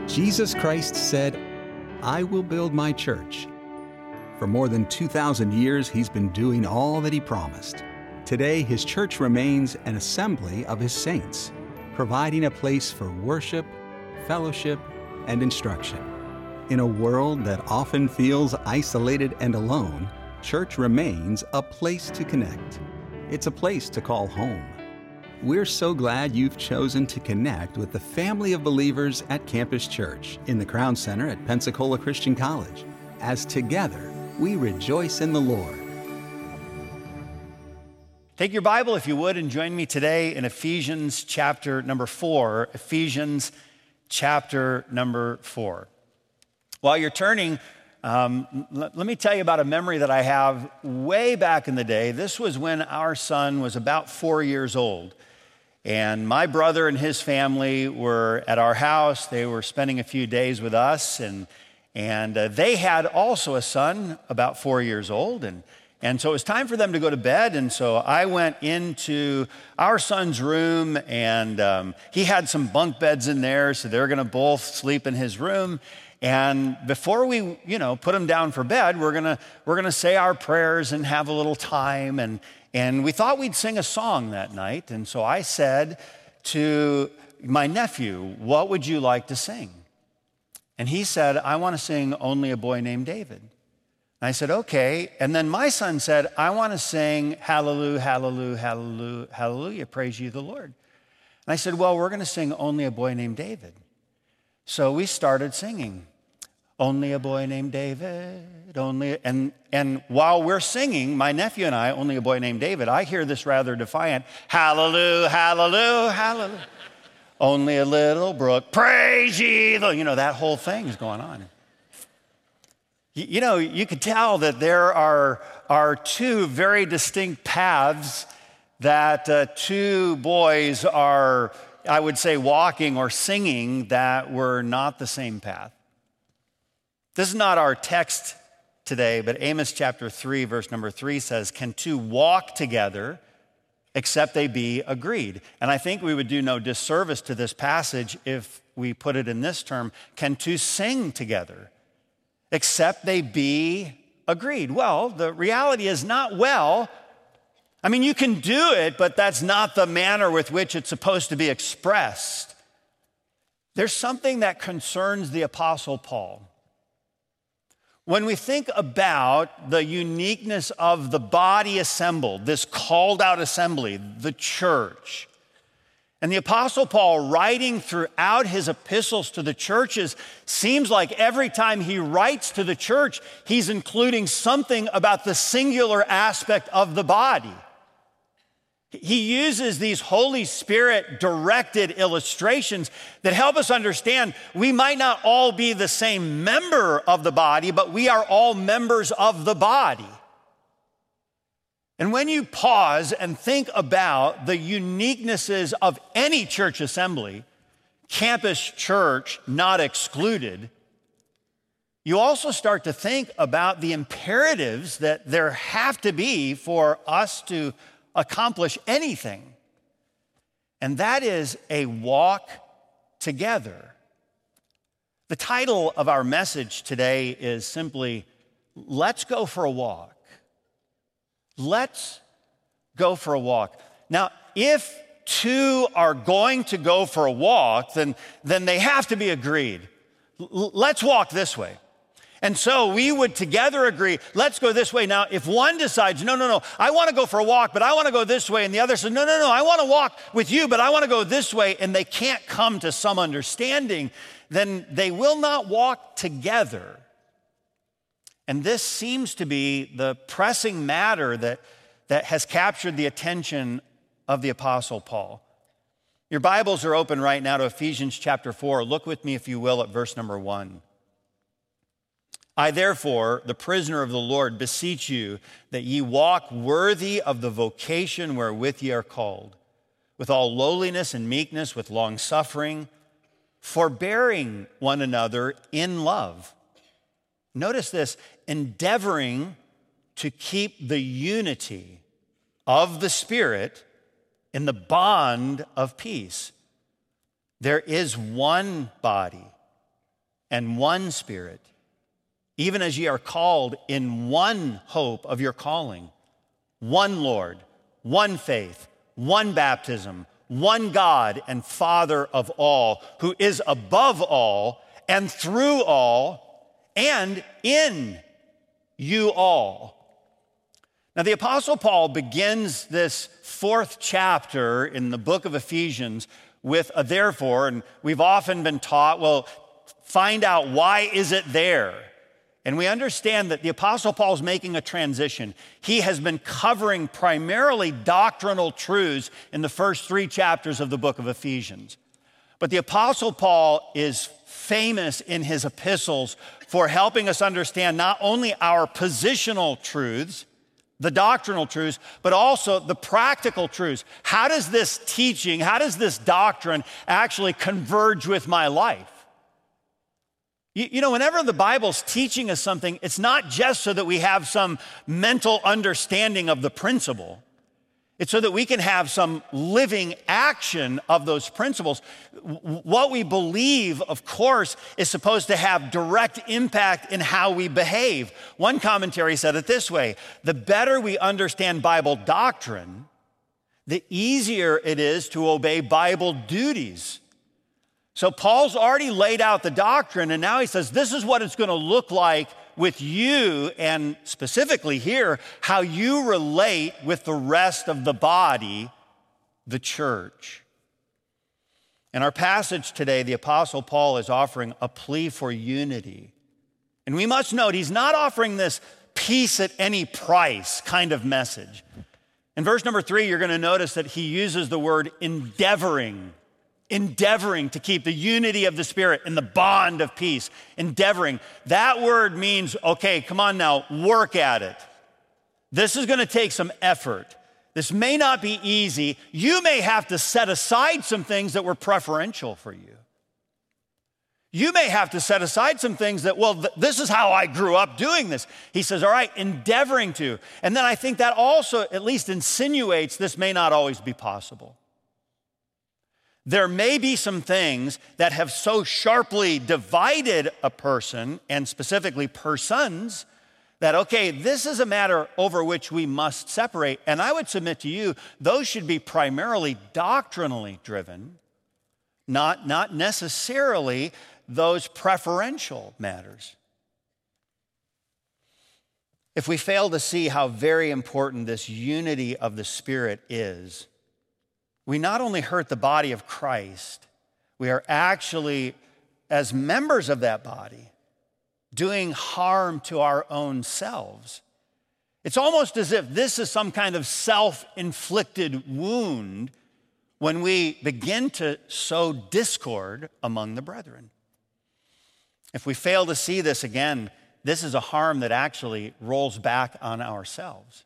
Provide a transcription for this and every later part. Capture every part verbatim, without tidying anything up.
Jesus Christ said, "I will build my church." For more than two thousand years, he's been doing all that he promised. Today, his church remains an assembly of his saints, providing a place for worship, fellowship, and instruction. In a world that often feels isolated and alone, church remains a place to connect. It's a place to call home. We're so glad you've chosen to connect with the family of believers at Campus Church in the Crown Center at Pensacola Christian College, as together we rejoice in the Lord. Take your Bible, if you would, and join me today in Ephesians chapter number four. Ephesians chapter number four. While you're turning, um, let, let me tell you about a memory that I have way back in the day. This was when our son was about four years old. And my brother and his family were at our house. They were spending a few days with us. And, and uh, they had also a son about four years old. And, and so it was time for them to go to bed. And so I went into our son's room, and um, he had some bunk beds in there. So they're going to both sleep in his room. And before we, you know, put him down for bed, we're gonna we're gonna say our prayers and have a little time. And and we thought we'd sing a song that night. And so I said to my nephew, "What would you like to sing?" And he said, "I want to sing Only a Boy Named David." And I said, "Okay." And then my son said, "I want to sing Hallelujah, Hallelujah, Hallelujah, Hallelujah, Praise Ye the Lord." And I said, "Well, we're going to sing Only a Boy Named David." So we started singing, "Only a boy named David, only," and, and while we're singing, my nephew and I, "Only a Boy Named David," I hear this rather defiant, "Hallelujah, hallelujah, hallelujah, only a little brook, praise ye the," you know, that whole thing is going on. You, you know, you could tell that there are, are two very distinct paths that uh, two boys are, I would say, walking or singing that were not the same path. This is not our text today, but Amos chapter three, verse number three says, "Can two walk together except they be agreed?" And I think we would do no disservice to this passage if we put it in this term, "Can two sing together except they be agreed?" Well, the reality is not well. I mean, you can do it, but that's not the manner with which it's supposed to be expressed. There's something that concerns the Apostle Paul. When we think about the uniqueness of the body assembled, this called out assembly, the church, and the Apostle Paul writing throughout his epistles to the churches, seems like every time he writes to the church, he's including something about the singular aspect of the body. He uses these Holy Spirit directed illustrations that help us understand we might not all be the same member of the body, but we are all members of the body. And when you pause and think about the uniquenesses of any church assembly, Campus Church not excluded, you also start to think about the imperatives that there have to be for us to accomplish anything. And that is a walk together. The title of our message today is simply, "Let's go for a walk." Let's go for a walk. Now, if two are going to go for a walk, then, then they have to be agreed. L- let's walk this way. And so we would together agree, let's go this way. Now, if one decides, no, no, no, I want to go for a walk, but I want to go this way, and the other says, no, no, no, I want to walk with you, but I want to go this way, and they can't come to some understanding, then they will not walk together. And this seems to be the pressing matter that, that has captured the attention of the Apostle Paul. Your Bibles are open right now to Ephesians chapter four. Look with me, if you will, at verse number one. "I therefore, the prisoner of the Lord, beseech you that ye walk worthy of the vocation wherewith ye are called, with all lowliness and meekness, with long suffering, forbearing one another in love." Notice this, endeavoring to keep the unity of the Spirit in the bond of peace. There is one body and one Spirit, even as ye are called in one hope of your calling, one Lord, one faith, one baptism, one God and Father of all, who is above all and through all and in you all. Now, the Apostle Paul begins this fourth chapter in the book of Ephesians with a therefore, and we've often been taught, well, find out why is it there? And we understand that the Apostle Paul is making a transition. He has been covering primarily doctrinal truths in the first three chapters of the book of Ephesians. But the Apostle Paul is famous in his epistles for helping us understand not only our positional truths, the doctrinal truths, but also the practical truths. How does this teaching, how does this doctrine actually converge with my life? You, you know, whenever the Bible's teaching us something, it's not just so that we have some mental understanding of the principle. It's so that we can have some living action of those principles. What we believe, of course, is supposed to have direct impact in how we behave. One commentary said it this way: the better we understand Bible doctrine, the easier it is to obey Bible duties. So Paul's already laid out the doctrine, and now he says, this is what it's going to look like with you, and specifically here, how you relate with the rest of the body, the church. In our passage today, the Apostle Paul is offering a plea for unity. And we must note, he's not offering this peace at any price kind of message. In verse number three, you're going to notice that he uses the word endeavoring. Endeavoring to keep the unity of the Spirit in the bond of peace. Endeavoring. That word means, okay, come on now, work at it. This is going to take some effort. This may not be easy. You may have to set aside some things that were preferential for you. You may have to set aside some things that, well, th- this is how I grew up doing this. He says, all right, endeavoring to. And then I think that also at least insinuates this may not always be possible. There may be some things that have so sharply divided a person, and specifically persons, that, okay, this is a matter over which we must separate. And I would submit to you, those should be primarily doctrinally driven, not, not necessarily those preferential matters. If we fail to see how very important this unity of the Spirit is, we not only hurt the body of Christ, we are actually, as members of that body, doing harm to our own selves. It's almost as if this is some kind of self-inflicted wound when we begin to sow discord among the brethren. If we fail to see this again, this is a harm that actually rolls back on ourselves.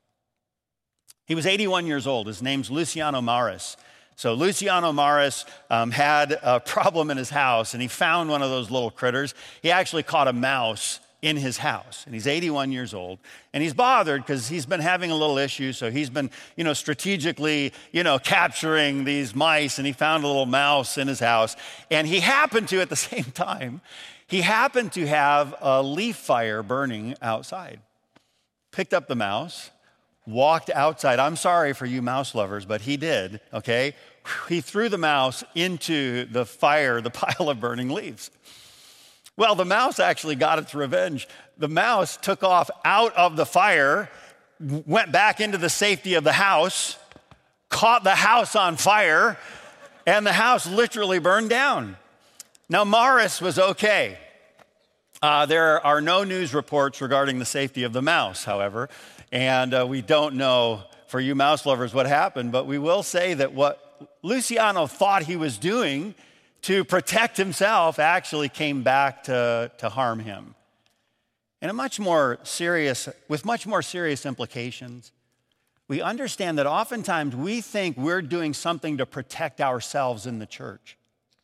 He was eighty-one years old. His name's Luciano Maris. So Luciano Maris um, had a problem in his house, and he found one of those little critters. He actually caught a mouse in his house, and he's eighty-one years old, and he's bothered because he's been having a little issue, so he's been, you know, strategically, you know, capturing these mice, and he found a little mouse in his house, and he happened to, at the same time, he happened to have a leaf fire burning outside. Picked up the mouse, walked outside. I'm sorry for you mouse lovers, but he did, okay? He threw the mouse into the fire, the pile of burning leaves. Well, the mouse actually got its revenge. The mouse took off out of the fire, went back into the safety of the house, caught the house on fire, and the house literally burned down. Now, Maris was okay. Uh, there are no news reports regarding the safety of the mouse, however, and uh, we don't know, for you mouse lovers, what happened, but we will say that what Luciano thought he was doing to protect himself actually came back to, to harm him. And a much more serious, with much more serious implications, we understand that oftentimes we think we're doing something to protect ourselves in the church.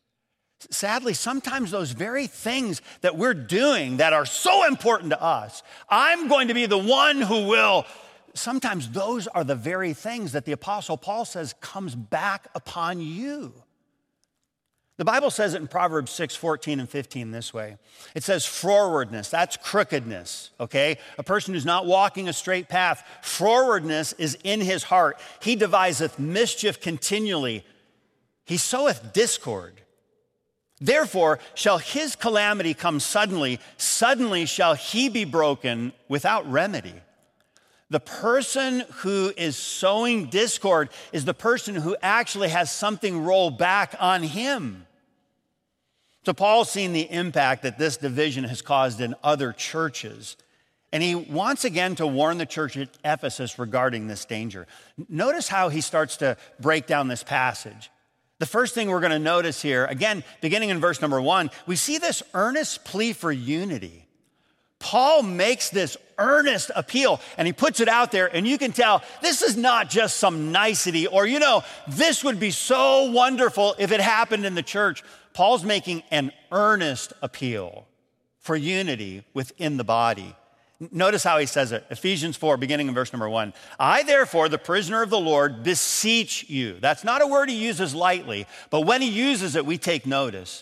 Sadly, sometimes those very things that we're doing that are so important to us, I'm going to be the one who will, sometimes those are the very things that the Apostle Paul says comes back upon you. The Bible says it in Proverbs six, fourteen and fifteen this way. It says frowardness, that's crookedness, okay? A person who's not walking a straight path. Frowardness is in his heart. He deviseth mischief continually. He soweth discord. Therefore shall his calamity come suddenly. Suddenly shall he be broken without remedy. The person who is sowing discord is the person who actually has something roll back on him. So Paul's seen the impact that this division has caused in other churches. And he wants again to warn the church at Ephesus regarding this danger. Notice how he starts to break down this passage. The first thing we're going to notice here, again, beginning in verse number one, we see this earnest plea for unity. Paul makes this earnest appeal and he puts it out there, and you can tell this is not just some nicety or, you know, this would be so wonderful if it happened in the church. Paul's making an earnest appeal for unity within the body. Notice how he says it. Ephesians four, beginning in verse number one. I, therefore, the prisoner of the Lord, beseech you. That's not a word he uses lightly, but when he uses it, we take notice.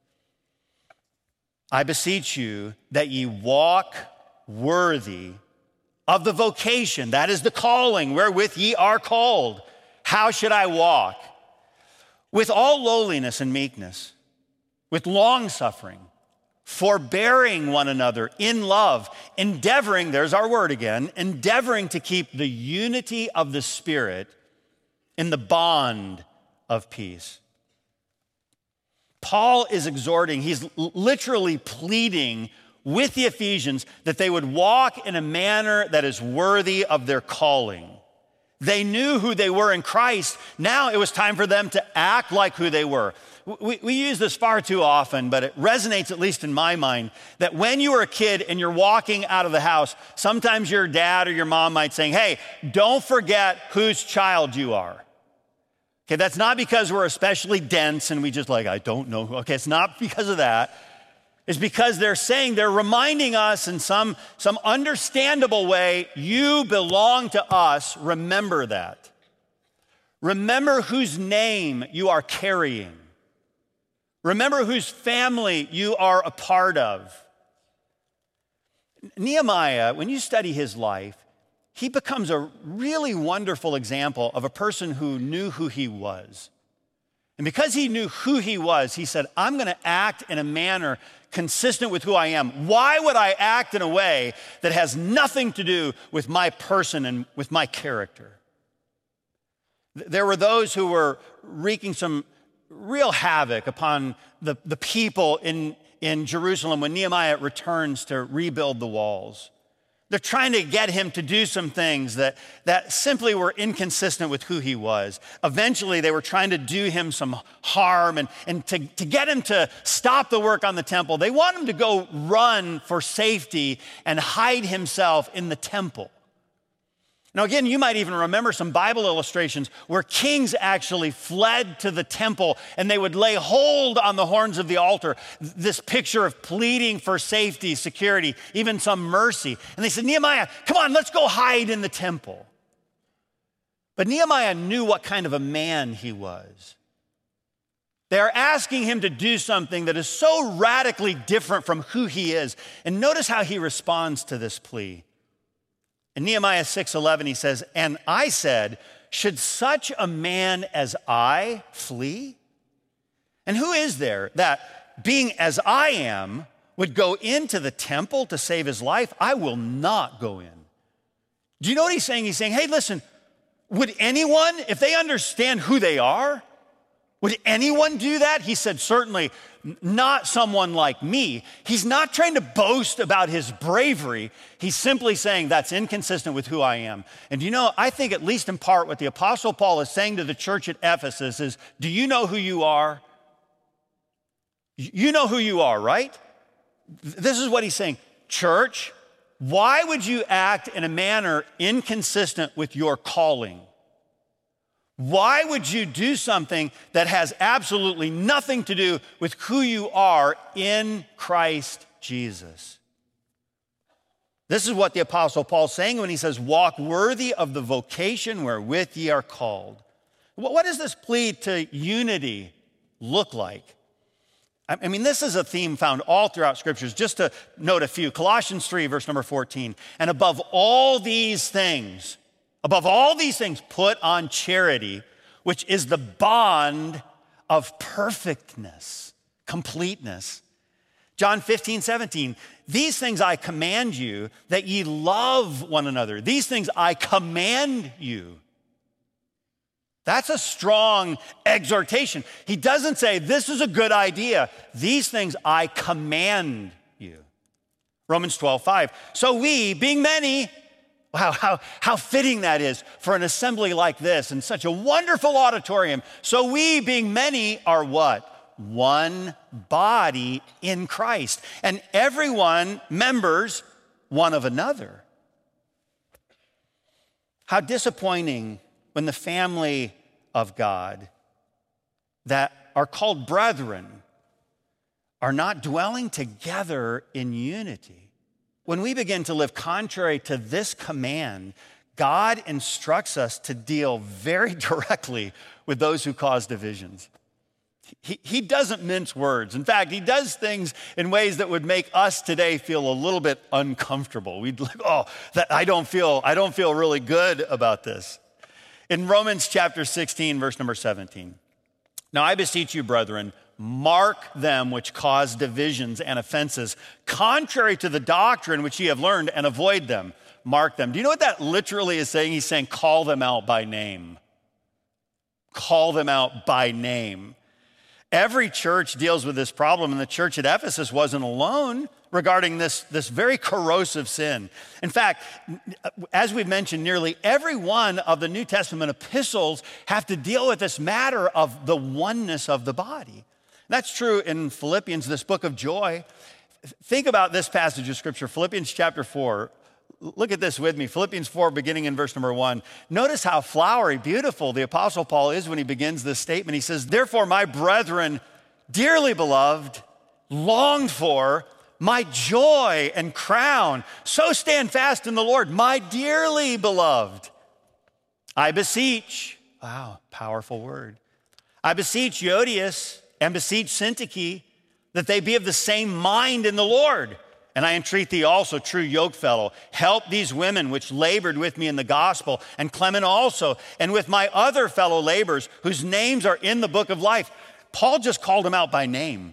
I beseech you that ye walk worthy of the vocation, that is the calling wherewith ye are called. How should I walk? With all lowliness and meekness, with long suffering, forbearing one another in love, endeavoring, there's our word again, endeavoring to keep the unity of the Spirit in the bond of peace. Paul is exhorting, he's literally pleading with the Ephesians that they would walk in a manner that is worthy of their calling. They knew who they were in Christ. Now it was time for them to act like who they were. We, we use this far too often, but it resonates, at least in my mind, that when you were a kid and you're walking out of the house, sometimes your dad or your mom might say, hey, don't forget whose child you are. Okay, that's not because we're especially dense and we just like, I don't know. Okay, it's not because of that. It's because they're saying, they're reminding us in some, some understandable way, you belong to us, remember that. Remember whose name you are carrying. Remember whose family you are a part of. Nehemiah, when you study his life, he becomes a really wonderful example of a person who knew who he was. And because he knew who he was, he said, I'm going to act in a manner consistent with who I am. Why would I act in a way that has nothing to do with my person and with my character? There were those who were wreaking some real havoc upon the, the people in, in Jerusalem when Nehemiah returns to rebuild the walls. They're trying to get him to do some things that, that simply were inconsistent with who he was. Eventually, they were trying to do him some harm and, and to, to get him to stop the work on the temple. They want him to go run for safety and hide himself in the temple. Now, again, you might even remember some Bible illustrations where kings actually fled to the temple and they would lay hold on the horns of the altar. This picture of pleading for safety, security, even some mercy. And they said, Nehemiah, come on, let's go hide in the temple. But Nehemiah knew what kind of a man he was. They are asking him to do something that is so radically different from who he is. And notice how he responds to this plea. In Nehemiah six eleven, he says, and I said, should such a man as I flee? And who is there that, being as I am, would go into the temple to save his life? I will not go in. Do you know what he's saying? He's saying, hey, listen, would anyone, if they understand who they are, would anyone do that? He said, certainly not someone like me. He's not trying to boast about his bravery. He's simply saying that's inconsistent with who I am. And you know, I think at least in part what the Apostle Paul is saying to the church at Ephesus is, do you know who you are? You know who you are, right? This is what he's saying. Church, why would you act in a manner inconsistent with your calling? Why would you do something that has absolutely nothing to do with who you are in Christ Jesus? This is what the Apostle Paul's saying when he says, walk worthy of the vocation wherewith ye are called. What does this plea to unity look like? I mean, this is a theme found all throughout scriptures. Just to note a few, Colossians three, verse number fourteen. And above all these things, above all these things, put on charity, which is the bond of perfectness, completeness. John fifteen, seventeen, these things I command you, that ye love one another. These things I command you. That's a strong exhortation. He doesn't say, this is a good idea. These things I command you. Romans twelve, five. So we, being many, wow, how, how fitting that is for an assembly like this in such a wonderful auditorium. So we, being many, are what? One body in Christ. And everyone members one of another. How disappointing when the family of God that are called brethren are not dwelling together in unity. When we begin to live contrary to this command, God instructs us to deal very directly with those who cause divisions. He, he doesn't mince words. In fact, he does things in ways that would make us today feel a little bit uncomfortable. We'd like, oh, that, I don't feel, I don't feel really good about this. In Romans chapter sixteen, verse number seventeen, now I beseech you, brethren, mark them which cause divisions and offenses, contrary to the doctrine which ye have learned, and avoid them. Mark them. Do you know what that literally is saying? He's saying, call them out by name. Call them out by name. Every church deals with this problem, and the church at Ephesus wasn't alone regarding this, this very corrosive sin. In fact, as we've mentioned, nearly every one of the New Testament epistles have to deal with this matter of the oneness of the body. That's true in Philippians, this book of joy. Think about this passage of scripture, Philippians chapter four. Look at this with me, Philippians four, beginning in verse number one. Notice how flowery, beautiful the Apostle Paul is when he begins this statement. He says, therefore, my brethren, dearly beloved, longed for, my joy and crown, so stand fast in the Lord, my dearly beloved. I beseech, wow, powerful word. I beseech Euodias and beseech Syntyche that they be of the same mind in the Lord. And I entreat thee also, true yokefellow, help these women which labored with me in the gospel, and Clement also, and with my other fellow laborers whose names are in the book of life. Paul just called them out by name.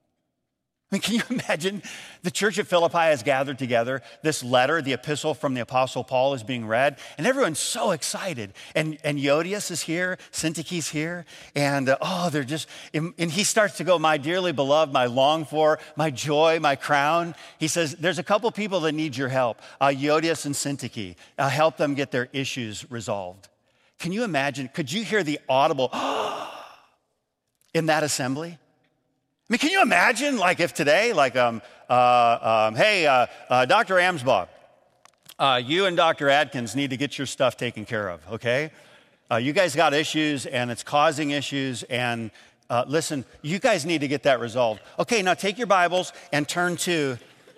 I mean, can you imagine the church at Philippi has gathered together, this letter, the epistle from the Apostle Paul is being read, and everyone's so excited. And, and Euodias is here, Syntyche's here, and uh, oh, they're just, and, and he starts to go, my dearly beloved, my longed for, my joy, my crown. He says, there's a couple people that need your help, uh, Euodias and Syntyche. Uh, help them get their issues resolved. Can you imagine, could you hear the audible in that assembly? I mean, can you imagine, like, if today, like, um, uh, um, hey, uh, uh, Doctor Amsbaugh, uh, you and Doctor Adkins need to get your stuff taken care of, okay? Uh, you guys got issues, and it's causing issues, and uh, listen, you guys need to get that resolved. Okay, now take your Bibles and turn to,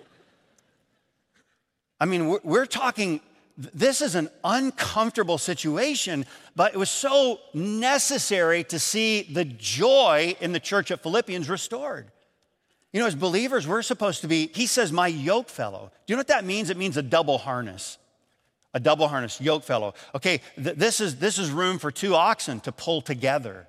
I mean, we're, we're talking, this is an uncomfortable situation, but it was so necessary to see the joy in the church at Philippians restored. You know, as believers, we're supposed to be, he says, my yoke fellow. Do you know what that means? It means a double harness. A double harness, yoke fellow. Okay, th- this is, this is room for two oxen to pull together.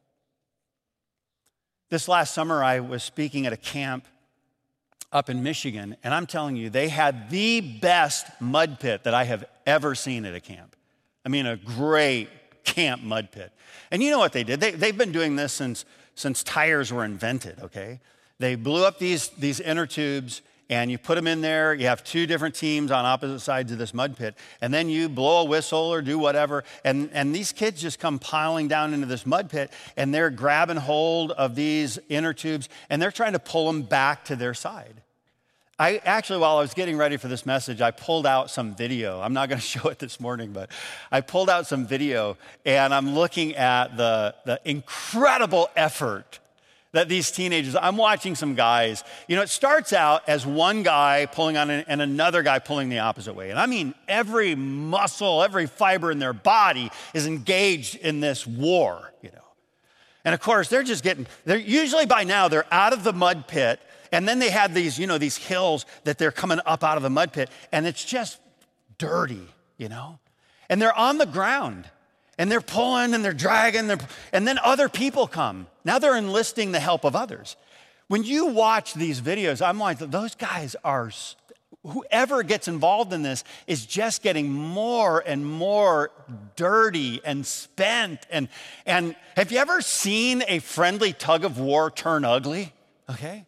This last summer, I was speaking at a camp up in Michigan, and I'm telling you, they had the best mud pit that I have ever seen at a camp. I mean, a great camp mud pit. And you know what they did? They, they've been doing this since, since tires were invented, okay? They blew up these, these inner tubes, and you put them in there. You have two different teams on opposite sides of this mud pit, and then you blow a whistle or do whatever, and, and these kids just come piling down into this mud pit, and they're grabbing hold of these inner tubes, and they're trying to pull them back to their side. I actually, while I was getting ready for this message, I pulled out some video. I'm not going to show it this morning, but I pulled out some video, and I'm looking at the, the incredible effort that these teenagers, I'm watching some guys, you know, it starts out as one guy pulling on it and another guy pulling the opposite way. And I mean, every muscle, every fiber in their body is engaged in this war, you know. And of course, they're just getting, they're usually by now, they're out of the mud pit. And then they had these, you know, these hills that they're coming up out of the mud pit. And it's just dirty, you know? And they're on the ground. And they're pulling and they're dragging. They're, and then other people come. Now they're enlisting the help of others. When you watch these videos, I'm like, those guys are, whoever gets involved in this is just getting more and more dirty and spent. And, and have you ever seen a friendly tug of war turn ugly? Okay.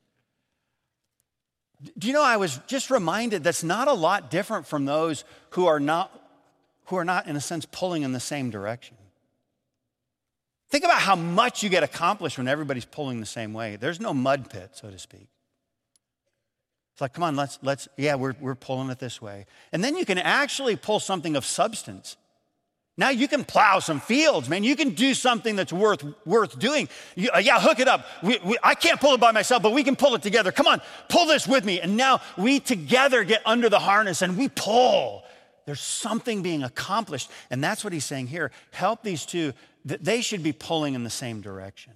Do you know, I was just reminded that's not a lot different from those who are not, who are not, in a sense, pulling in the same direction. Think about how much you get accomplished when everybody's pulling the same way. There's no mud pit, so to speak. It's like, come on, let's, let's, yeah, we're, we're pulling it this way. And then you can actually pull something of substance. Now you can plow some fields, man. You can do something that's worth worth doing. You, uh, yeah, hook it up. We, we, I can't pull it by myself, but we can pull it together. Come on, pull this with me. And now we together get under the harness and we pull. There's something being accomplished. And that's what he's saying here. Help these two. That they should be pulling in the same direction.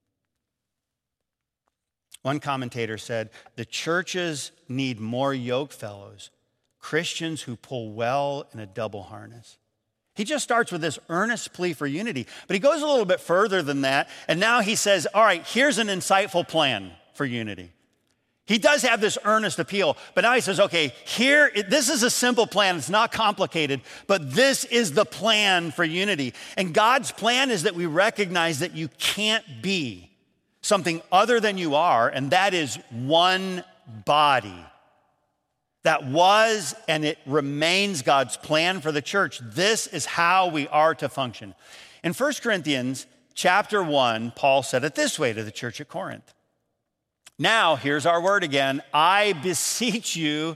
One commentator said, the churches need more yoke fellows, Christians who pull well in a double harness. He just starts with this earnest plea for unity, but he goes a little bit further than that, and now he says, all right, here's an insightful plan for unity. He does have this earnest appeal, but now he says, okay, here, this is a simple plan. It's not complicated, but this is the plan for unity. And God's plan is that we recognize that you can't be something other than you are, and that is one body. That was and it remains God's plan for the church. This is how we are to function. In First Corinthians chapter one, Paul said it this way to the church at Corinth. Now, here's our word again. I beseech you,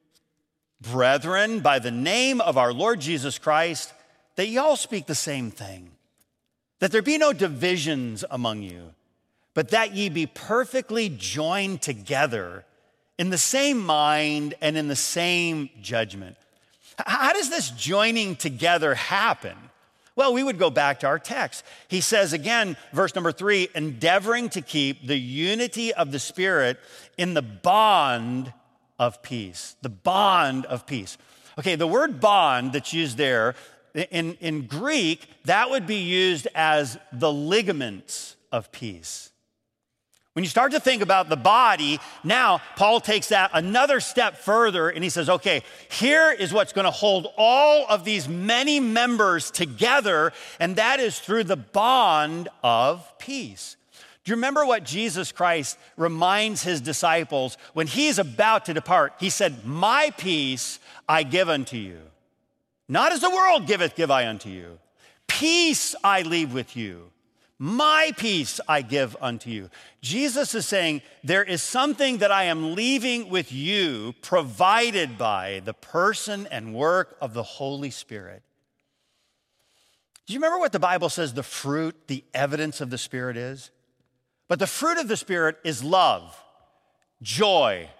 brethren, by the name of our Lord Jesus Christ, that ye all speak the same thing, that there be no divisions among you, but that ye be perfectly joined together in the same mind and in the same judgment. How does this joining together happen? Well, we would go back to our text. He says again, verse number three, endeavoring to keep the unity of the Spirit in the bond of peace. The bond of peace. Okay, the word bond that's used there, in, in Greek, that would be used as the ligaments of peace. When you start to think about the body, now Paul takes that another step further and he says, okay, here is what's going to hold all of these many members together, and that is through the bond of peace. Do you remember what Jesus Christ reminds his disciples when he's about to depart? He said, my peace I give unto you. Not as the world giveth, give I unto you. Peace I leave with you. My peace I give unto you. Jesus is saying, there is something that I am leaving with you, provided by the person and work of the Holy Spirit. Do you remember what the Bible says the fruit, the evidence of the Spirit is? But the fruit of the Spirit is love, joy,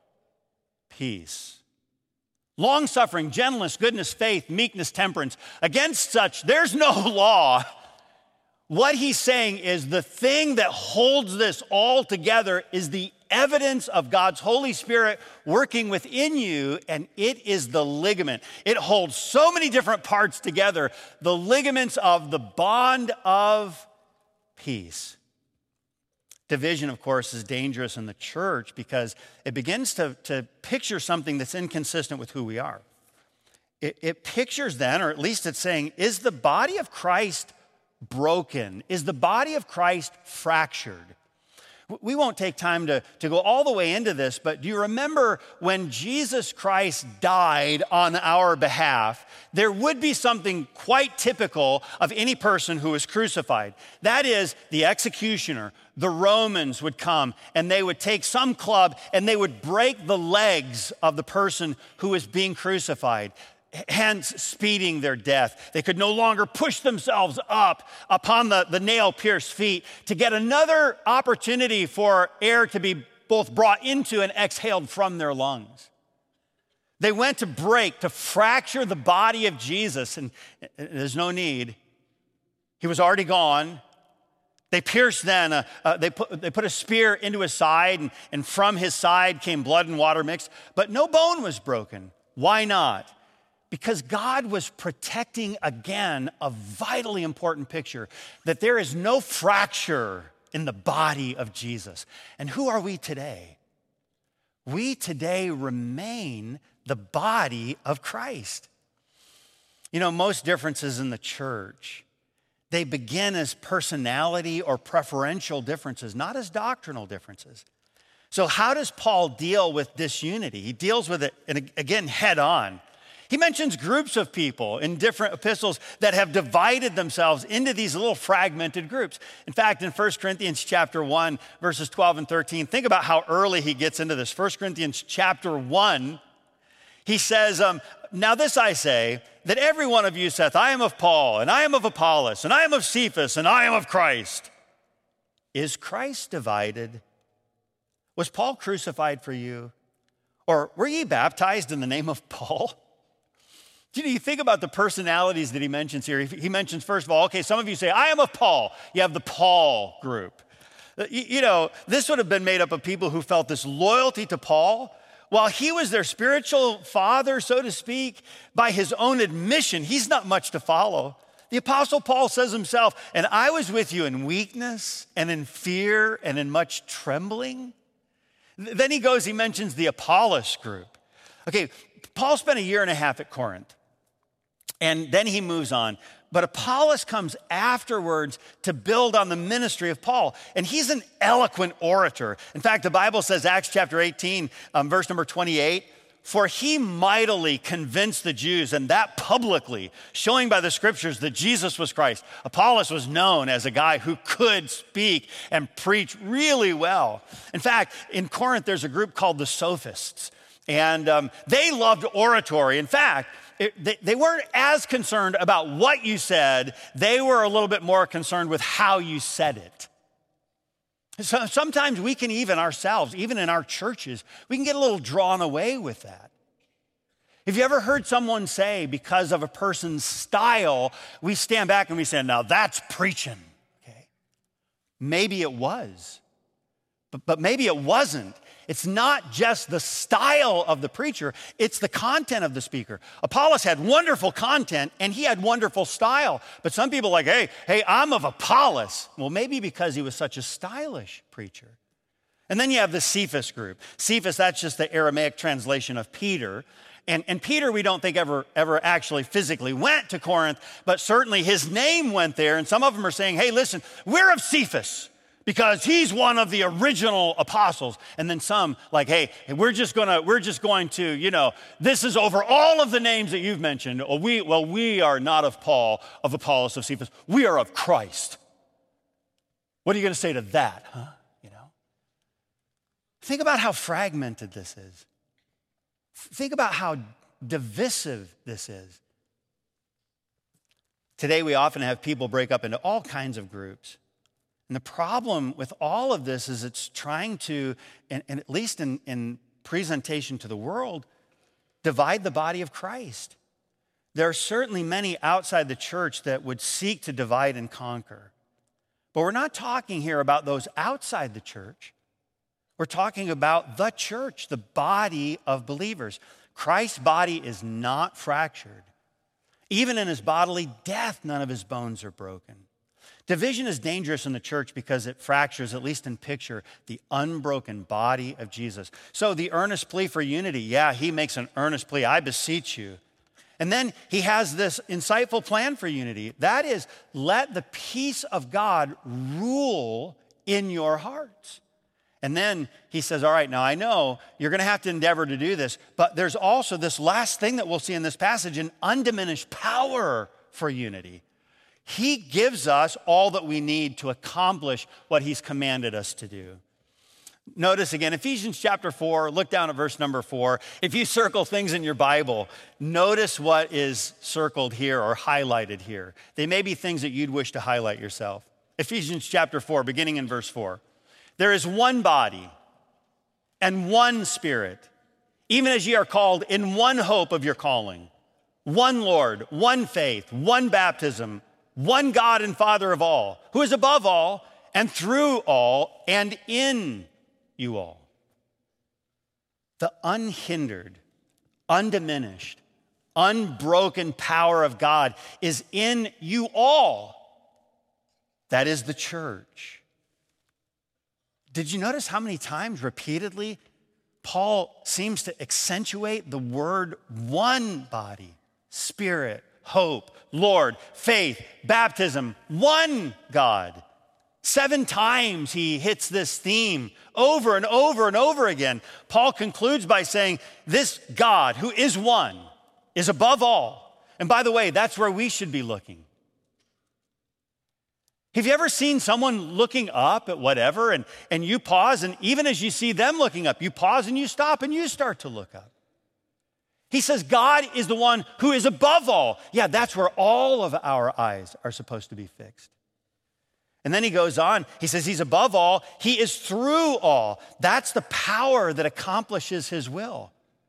peace, long-suffering, gentleness, goodness, faith, meekness, temperance. Against such, there's no law. What he's saying is the thing that holds this all together is the evidence of God's Holy Spirit working within you, and it is the ligament. It holds so many different parts together, the ligaments of the bond of peace. Division, of course, is dangerous in the church because it begins to, to picture something that's inconsistent with who we are. It, it pictures then, or at least it's saying, is the body of Christ broken? Is the body of Christ fractured? We won't take time to, to go all the way into this, but do you remember when Jesus Christ died on our behalf, there would be something quite typical of any person who was crucified. That is, the executioner, the Romans would come and they would take some club and they would break the legs of the person who was being crucified, hence speeding their death. They could no longer push themselves up upon the, the nail-pierced feet to get another opportunity for air to be both brought into and exhaled from their lungs. They went to break, to fracture the body of Jesus, and there's no need. He was already gone. They pierced then, uh, uh, they, put, they put a spear into his side, and, and from his side came blood and water mixed, but no bone was broken. Why not? Because God was protecting, again, a vitally important picture, that there is no fracture in the body of Jesus. And who are we today? We today remain the body of Christ. You know, most differences in the church, they begin as personality or preferential differences, not as doctrinal differences. So how does Paul deal with disunity? He deals with it, and again, head on. He mentions groups of people in different epistles that have divided themselves into these little fragmented groups. In fact, in First Corinthians chapter one, verses twelve and thirteen, think about how early he gets into this. First Corinthians chapter one, he says, um, now this I say, that every one of you saith, I am of Paul, and I am of Apollos, and I am of Cephas, and I am of Christ. Is Christ divided? Was Paul crucified for you? Or were ye baptized in the name of Paul? You know, you think about the personalities that he mentions here. He mentions, first of all, okay, some of you say, I am of Paul. You have the Paul group. You know, this would have been made up of people who felt this loyalty to Paul. While he was their spiritual father, so to speak, by his own admission, he's not much to follow. The Apostle Paul says himself, and I was with you in weakness and in fear and in much trembling. Then he goes, he mentions the Apollos group. Okay, Paul spent a year and a half at Corinth. And then he moves on. But Apollos comes afterwards to build on the ministry of Paul. And he's an eloquent orator. In fact, the Bible says, Acts chapter eighteen, um, verse number twenty-eight, for he mightily convinced the Jews, and that publicly, showing by the scriptures that Jesus was Christ. Apollos was known as a guy who could speak and preach really well. In fact, in Corinth, there's a group called the Sophists. And um, they loved oratory. In fact, It, they, they weren't as concerned about what you said. They were a little bit more concerned with how you said it. So sometimes we can even ourselves, even in our churches, we can get a little drawn away with that. Have you ever heard someone say, because of a person's style, we stand back and we say, now that's preaching, okay? Maybe it was, but, but maybe it wasn't. It's not just the style of the preacher, it's the content of the speaker. Apollos had wonderful content and he had wonderful style. But some people are like, hey, hey, I'm of Apollos. Well, maybe because he was such a stylish preacher. And then you have the Cephas group. Cephas, that's just the Aramaic translation of Peter. And, and Peter, we don't think ever, ever actually physically went to Corinth, but certainly his name went there. And some of them are saying, hey, listen, we're of Cephas, because he's one of the original apostles. And then some like, hey, we're just gonna, we're just going to, you know, this is over all of the names that you've mentioned. Well, we, well, we are not of Paul, of Apollos, of Cephas. We are of Christ. What are you gonna say to that, huh? You know? Think about how fragmented this is. Think about how divisive this is. Today, we often have people break up into all kinds of groups. And the problem with all of this is it's trying to, and, and at least in, in presentation to the world, divide the body of Christ. There are certainly many outside the church that would seek to divide and conquer. But we're not talking here about those outside the church. We're talking about the church, the body of believers. Christ's body is not fractured. Even in his bodily death, none of his bones are broken. Division is dangerous in the church because it fractures, at least in picture, the unbroken body of Jesus. So the earnest plea for unity, yeah, he makes an earnest plea, I beseech you. And then he has this insightful plan for unity. That is, let the peace of God rule in your hearts. And then he says, all right, now I know you're going to have to endeavor to do this, but there's also this last thing that we'll see in this passage, an undiminished power for unity. He gives us all that we need to accomplish what he's commanded us to do. Notice again, Ephesians chapter four, look down at verse number four. If you circle things in your Bible, notice what is circled here or highlighted here. They may be things that you'd wish to highlight yourself. Ephesians chapter four, beginning in verse four. There is one body and one Spirit, even as ye are called in one hope of your calling, one Lord, one faith, one baptism, one God and Father of all, who is above all and through all and in you all. The unhindered, undiminished, unbroken power of God is in you all. That is the church. Did you notice how many times repeatedly Paul seems to accentuate the word one body, Spirit, hope, Lord, faith, baptism, one God? Seven times he hits this theme over and over and over again. Paul concludes by saying, this God who is one is above all. And by the way, that's where we should be looking. Have you ever seen someone looking up at whatever and, and you pause, and even as you see them looking up, you pause and you stop and you start to look up? He says God is the one who is above all. Yeah, that's where all of our eyes are supposed to be fixed. And then he goes on, he says he's above all, he is through all. That's the power that accomplishes his will.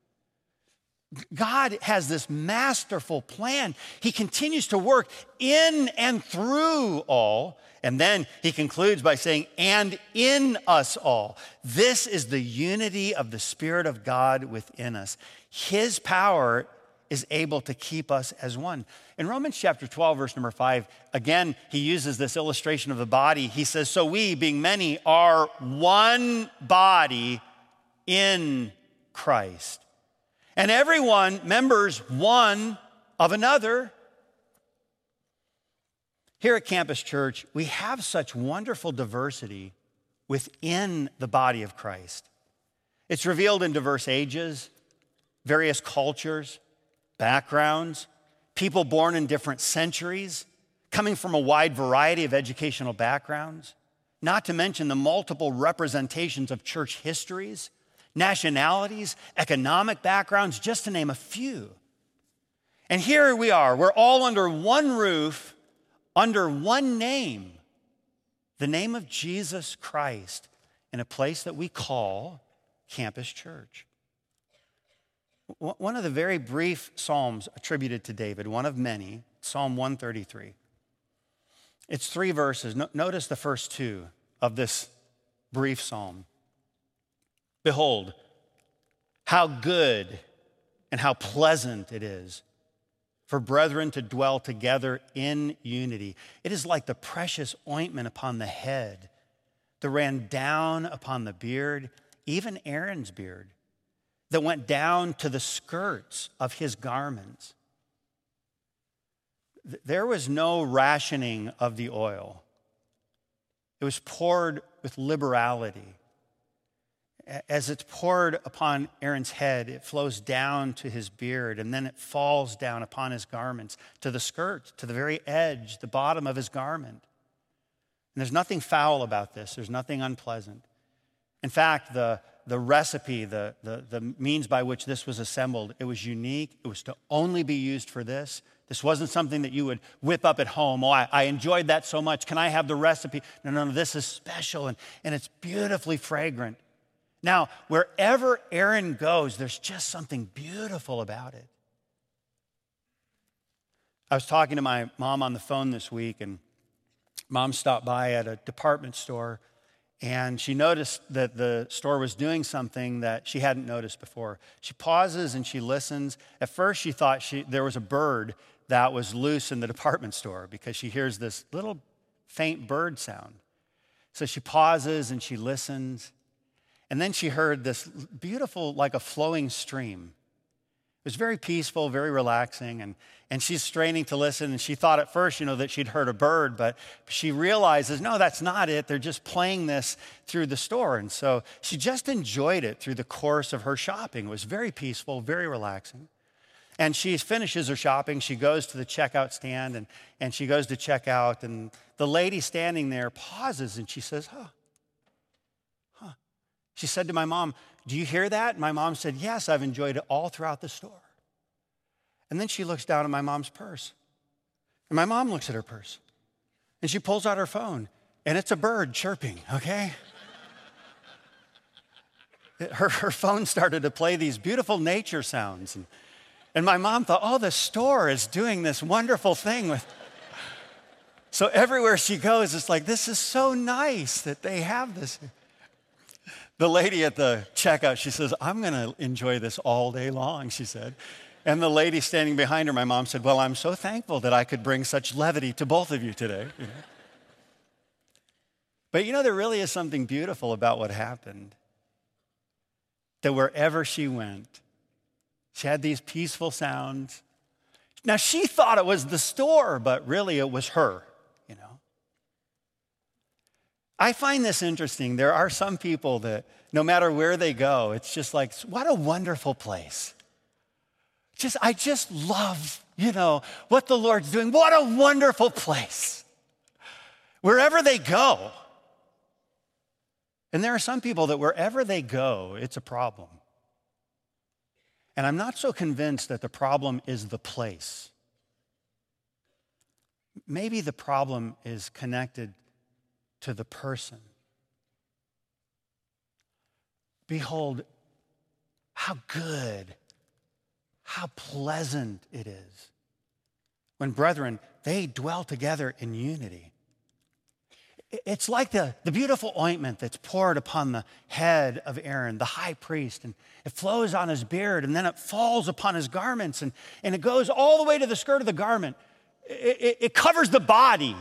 God has this masterful plan. He continues to work in and through all. And then he concludes by saying, and in us all. This is the unity of the Spirit of God within us. His power is able to keep us as one. In Romans chapter twelve, verse number five, again, he uses this illustration of the body. He says, so we, being many, are one body in Christ. And everyone members one of another. Here at Campus Church, we have such wonderful diversity within the body of Christ. It's revealed in diverse ages, various cultures, backgrounds, people born in different centuries, coming from a wide variety of educational backgrounds, not to mention the multiple representations of church histories, nationalities, economic backgrounds, just to name a few. And here we are, we're all under one roof, under one name, the name of Jesus Christ, in a place that we call Campus Church. One of the very brief psalms attributed to David, one of many, Psalm one thirty-three. It's three verses. Notice the first two of this brief psalm. Behold, how good and how pleasant it is for brethren to dwell together in unity. It is like the precious ointment upon the head that ran down upon the beard, even Aaron's beard, that went down to the skirts of his garments. There was no rationing of the oil. It was poured with liberality. As it's poured upon Aaron's head, it flows down to his beard, and then it falls down upon his garments, to the skirt, to the very edge, the bottom of his garment. And there's nothing foul about this. There's nothing unpleasant. In fact, the, the recipe, the, the, the means by which this was assembled, it was unique. It was to only be used for this. This wasn't something that you would whip up at home. Oh, I, I enjoyed that so much. Can I have the recipe? No, no, no, this is special, and, and it's beautifully fragrant. Now, wherever Aaron goes, there's just something beautiful about it. I was talking to my mom on the phone this week, and Mom stopped by at a department store, and she noticed that the store was doing something that she hadn't noticed before. She pauses and she listens. At first, she thought she, there was a bird that was loose in the department store because she hears this little faint bird sound. So she pauses and she listens. And then she heard this beautiful, like a flowing stream. It was very peaceful, very relaxing, and, and she's straining to listen, and she thought at first, you know, that she'd heard a bird, but she realizes, no, that's not it. They're just playing this through the store. And so she just enjoyed it through the course of her shopping. It was very peaceful, very relaxing. And she finishes her shopping. She goes to the checkout stand, and, and she goes to check out, and the lady standing there pauses, and she says, huh. She said to my mom, do you hear that? And my mom said, yes, I've enjoyed it all throughout the store. And then she looks down at my mom's purse. And my mom looks at her purse. And she pulls out her phone. And it's a bird chirping, okay? It, her, her phone started to play these beautiful nature sounds. And, and my mom thought, oh, the store is doing this wonderful thing with... So everywhere she goes, it's like, this is so nice that they have this. The lady at the checkout, she says, I'm going to enjoy this all day long, she said. And the lady standing behind her, my mom said, well, I'm so thankful that I could bring such levity to both of you today. You know? But you know, there really is something beautiful about what happened. That wherever she went, she had these peaceful sounds. Now, she thought it was the store, but really it was her, you know. I find this interesting. There are some people that no matter where they go, it's just like, what a wonderful place. Just, I just love, you know, what the Lord's doing. What a wonderful place. Wherever they go. And there are some people that wherever they go, it's a problem. And I'm not so convinced that the problem is the place. Maybe the problem is connected to the person. Behold, how good, how pleasant it is when brethren, they dwell together in unity. It's like the, the beautiful ointment that's poured upon the head of Aaron, the high priest, and it flows on his beard, and then it falls upon his garments, and, and it goes all the way to the skirt of the garment. It, it, it covers the body.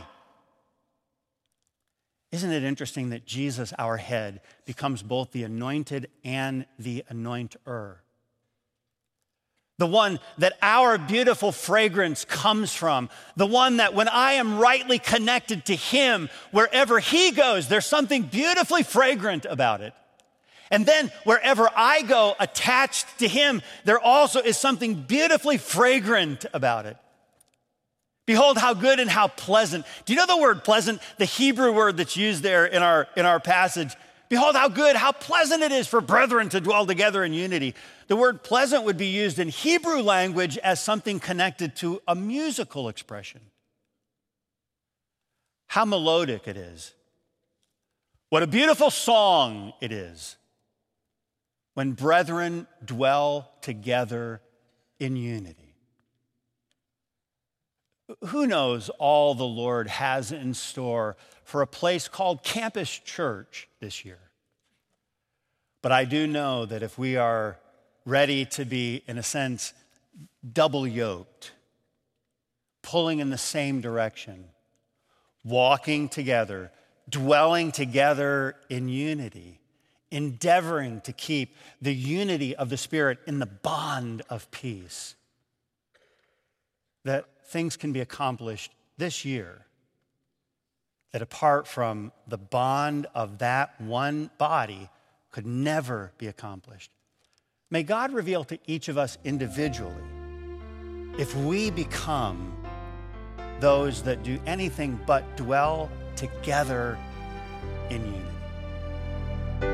Isn't it interesting that Jesus, our head, becomes both the anointed and the anointer? The one that our beautiful fragrance comes from. The one that when I am rightly connected to him, wherever he goes, there's something beautifully fragrant about it. And then wherever I go attached to him, there also is something beautifully fragrant about it. Behold how good and how pleasant. Do you know the word pleasant? The Hebrew word that's used there in our, in our passage. Behold how good, how pleasant it is for brethren to dwell together in unity. The word pleasant would be used in Hebrew language as something connected to a musical expression. How melodic it is. What a beautiful song it is when brethren dwell together in unity. Who knows all the Lord has in store for a place called Campus Church this year? But I do know that if we are ready to be, in a sense, double yoked, pulling in the same direction, walking together, dwelling together in unity, endeavoring to keep the unity of the Spirit in the bond of peace, that things can be accomplished this year that apart from the bond of that one body could never be accomplished. May God reveal to each of us individually if we become those that do anything but dwell together in unity.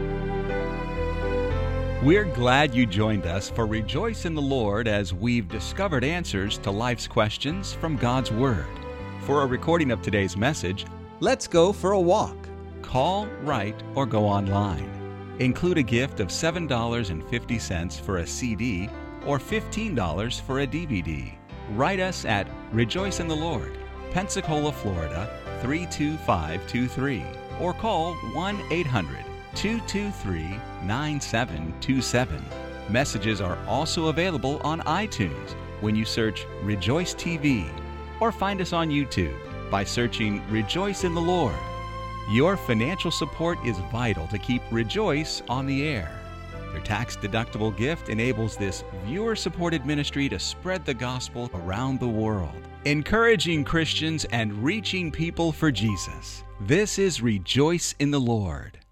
We're glad you joined us for Rejoice in the Lord as we've discovered answers to life's questions from God's Word. For a recording of today's message, let's go for a walk. Call, write, or go online. Include a gift of seven dollars and fifty cents for a C D or fifteen dollars for a D V D. Write us at Rejoice in the Lord, Pensacola, Florida, three two five two three, or call one eight hundred two two three nine seven two seven. Messages are also available on iTunes when you search Rejoice T V, or find us on YouTube by searching Rejoice in the Lord. Your financial support is vital to keep Rejoice on the air. Your tax-deductible gift enables this viewer-supported ministry to spread the gospel around the world, encouraging Christians and reaching people for Jesus. This is Rejoice in the Lord.